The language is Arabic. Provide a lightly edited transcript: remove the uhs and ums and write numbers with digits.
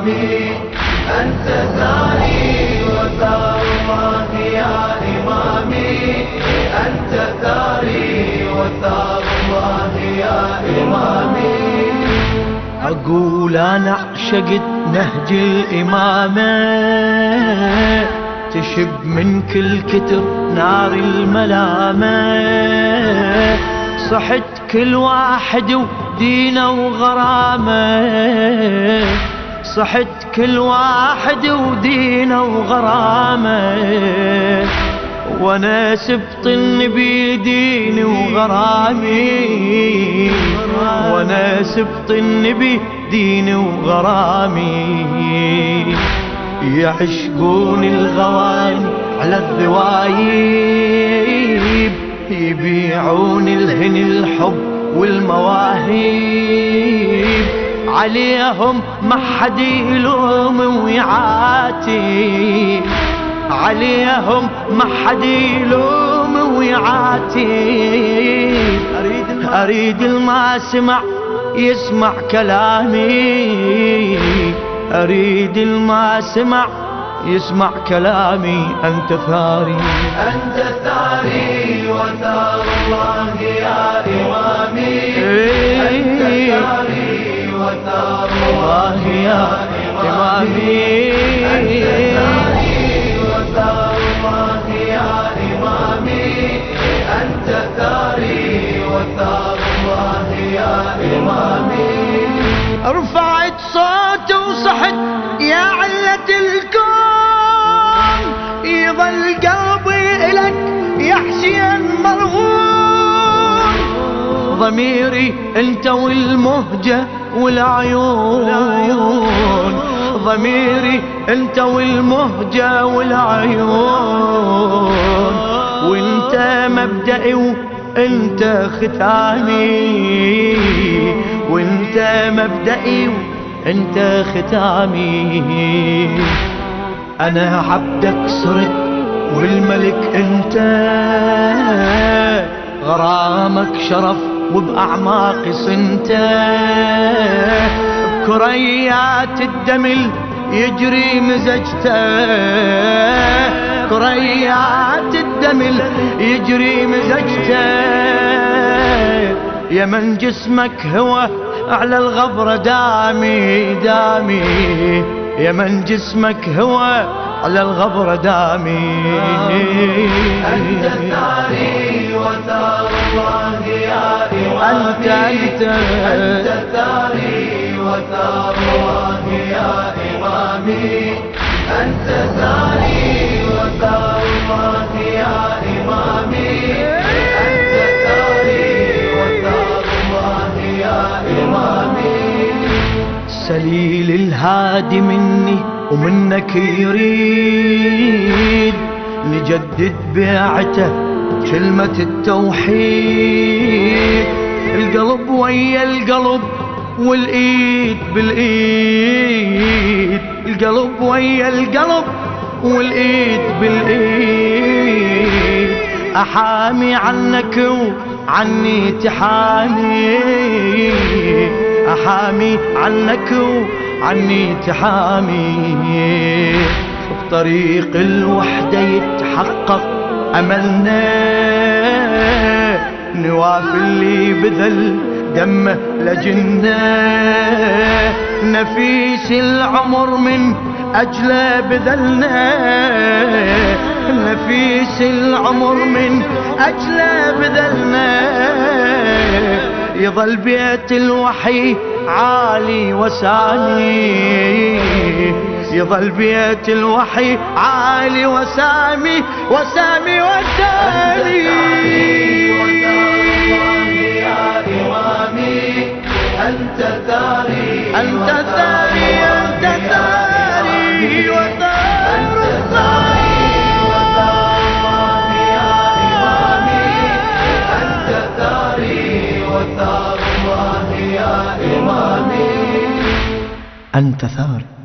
إمامي، أنت ثاري وثار الله يا إمامي، أنت ثاري وثار الله يا إمامي. أقول أنا عشقت نهج الإمامة، تشب من كل كتر نار الملامة، صحت كل واحد ودينه وغرامه، صحت كل واحد ودينه وغرامه، وانا سبط النبي ديني وغرامي، وانا سبط النبي ديني وغرامي. يعشقون الغواني على الذوايب، يبيعون الهن الحب والمواهب، عليهم ما حد يلوم ويعاتب، عليهم ما حد يلوم ويعاتب. أريد الما سمع يسمع كلامي، أريد الما سمع يسمع كلامي. أنت ثاري، أنت ثاري وثار الله يا إمامي، أنت ثاري وثار الله يا إمامي، أنت ثاري وثار الله يا إمامي، أنت ثاري وثار الله يا إمامي. رفعت صوت وصحت يا علة الكون، يظل قلبي إلك يا حسين مرهون، ضميري انت والمهجة والعيون، ضميري انت والمهجة والعيون، وانت مبدئي وانت ختامي، وانت مبدئي وانت ختامي. انا عبدك صرت والملك انت، غرامك شرف وبأعماقي صنت، بكريات الدم يجري مزجته، كريات الدم يجري مزجته، يا من جسمك هو على الغبرة دامي دامي، يا من جسمك هو على الغبرة دامي. أنت ثاري وثار الله يا إمامي، أنت ثاري وثار الله يا إمامي، أنت ثاري وثار الله يا إمامي، أنت ثاري وثار الله يا إمامي. سليل الهادي مني ومنك يريد، نجدد بيعته كلمة التوحيد، القلب ويا القلب والإيد بالإيد، القلب ويا القلب والإيد بالإيد، أحامي عنك وعني تحامي، أحامي عنك وعني تحامي. بطريق الوحدة يتحقق أملنا، نواف اللي بذل دمه لجنة، نفيس العمر من أجله بذلنا، نفيس العمر من أجله بذلنا، يظل بيت الوحي عالي وسامي، يظل بيت الوحي عالي وسامي وسامي وسامي. أنت ثاري، أنت ثاري، أنت ثاري وثار الله يا إمامي، أنت ثاري وثار الله يا إمامي. أنت ثار.